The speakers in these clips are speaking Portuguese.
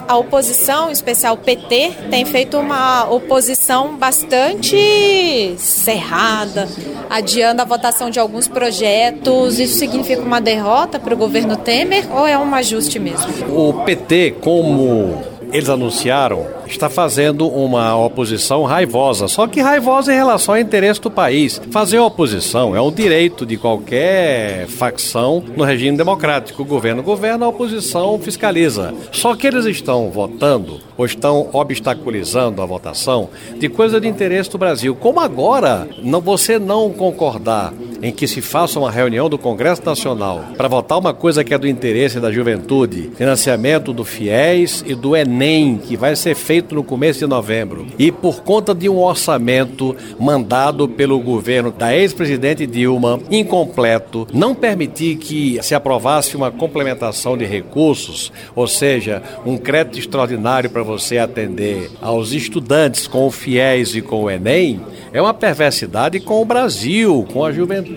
A oposição, em especial o PT, tem feito uma oposição bastante cerrada, adiando a votação de alguns projetos. Isso significa uma derrota para o governo Temer ou é um ajuste mesmo? O PT, como eles anunciaram, está fazendo uma oposição raivosa, só que raivosa em relação ao interesse do país. Fazer oposição é um direito de qualquer facção no regime democrático. O governo governa, a oposição fiscaliza. Só que eles estão votando ou estão obstaculizando a votação de coisa de interesse do Brasil. Como agora você não concordar em que se faça uma reunião do Congresso Nacional para votar uma coisa que é do interesse da juventude, financiamento do FIES e do Enem, que vai ser feito no começo de novembro, e por conta de um orçamento mandado pelo governo da ex-presidente Dilma, incompleto, não permitir que se aprovasse uma complementação de recursos, ou seja, um crédito extraordinário para você atender aos estudantes com o FIES e com o Enem, é uma perversidade com o Brasil, com a juventude.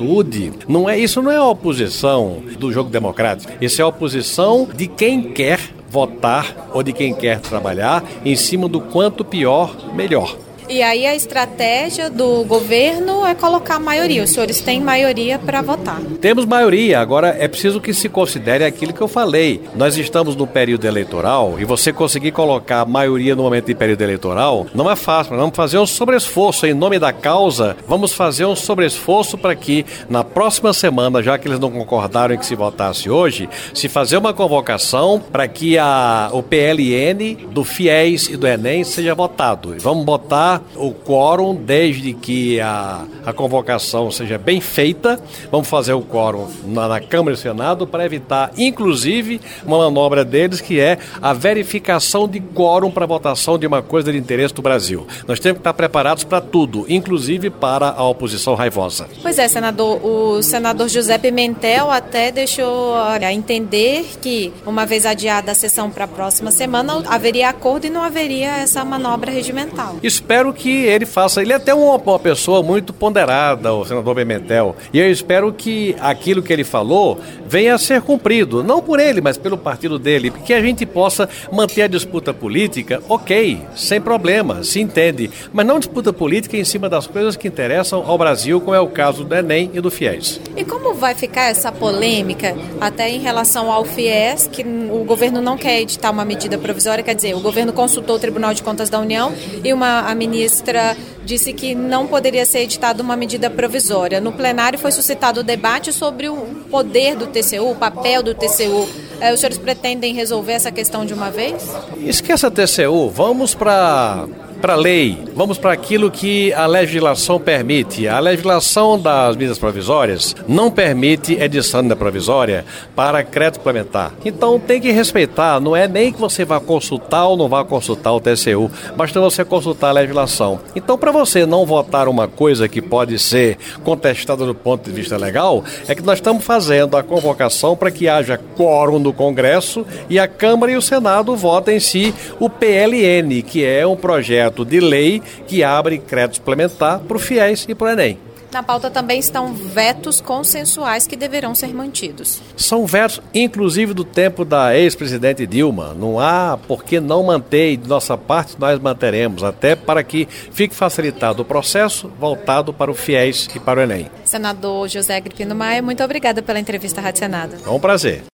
Isso não é a oposição do jogo democrático, isso é a oposição de quem quer votar ou de quem quer trabalhar em cima do quanto pior, melhor. E aí a estratégia do governo é colocar a maioria. Os senhores têm maioria para votar. Temos maioria, agora é preciso que se considere aquilo que eu falei. Nós estamos no período eleitoral e você conseguir colocar a maioria no momento de período eleitoral não é fácil. Nós vamos fazer um sobreesforço em nome da causa, vamos fazer um sobreesforço para que na próxima semana, já que eles não concordaram em que se votasse hoje, se fazer uma convocação para que o PLN do FIES e do Enem seja votado. E vamos botar o quórum desde que a convocação seja bem feita. Vamos fazer o quórum na Câmara e Senado para evitar, inclusive, uma manobra deles que é a verificação de quórum para votação de uma coisa de interesse do Brasil. Nós temos que estar preparados para tudo, inclusive para a oposição raivosa. Pois é, senador. O senador José Pimentel até deixou entender que, uma vez adiada a sessão para a próxima semana, haveria acordo e não haveria essa manobra regimental. Espero que ele faça. Ele é até uma pessoa muito ponderada, o senador Pimentel, e eu espero que aquilo que ele falou venha a ser cumprido, não por ele, mas pelo partido dele, que a gente possa manter a disputa política, ok, sem problema, se entende, mas não disputa política em cima das coisas que interessam ao Brasil, como é o caso do Enem e do FIES. E como vai ficar essa polêmica até em relação ao FIES, que o governo não quer editar uma medida provisória, quer dizer, o governo consultou o Tribunal de Contas da União e a ministra disse que não poderia ser editada uma medida provisória. No plenário foi suscitado o debate sobre o poder do TCU, o papel do TCU. Os senhores pretendem resolver essa questão de uma vez? Esqueça a TCU, vamos para a lei, vamos para aquilo que a legislação permite. A legislação das medidas provisórias não permite edição da provisória para crédito complementar. Então tem que respeitar, não é nem que você vá consultar ou não vá consultar o TCU, basta você consultar a legislação. Então, para você não votar uma coisa que pode ser contestada do ponto de vista legal, é que nós estamos fazendo a convocação para que haja quórum no Congresso e a Câmara e o Senado votem em si o PLN, que é um projeto de lei que abre crédito suplementar para o FIES e para o Enem. Na pauta também estão vetos consensuais que deverão ser mantidos. São vetos, inclusive, do tempo da ex-presidente Dilma. Não há por que não manter, e de nossa parte nós manteremos, até para que fique facilitado o processo voltado para o FIES e para o Enem. Senador José Agripino Maia, muito obrigada pela entrevista à Rádio Senado. É um prazer.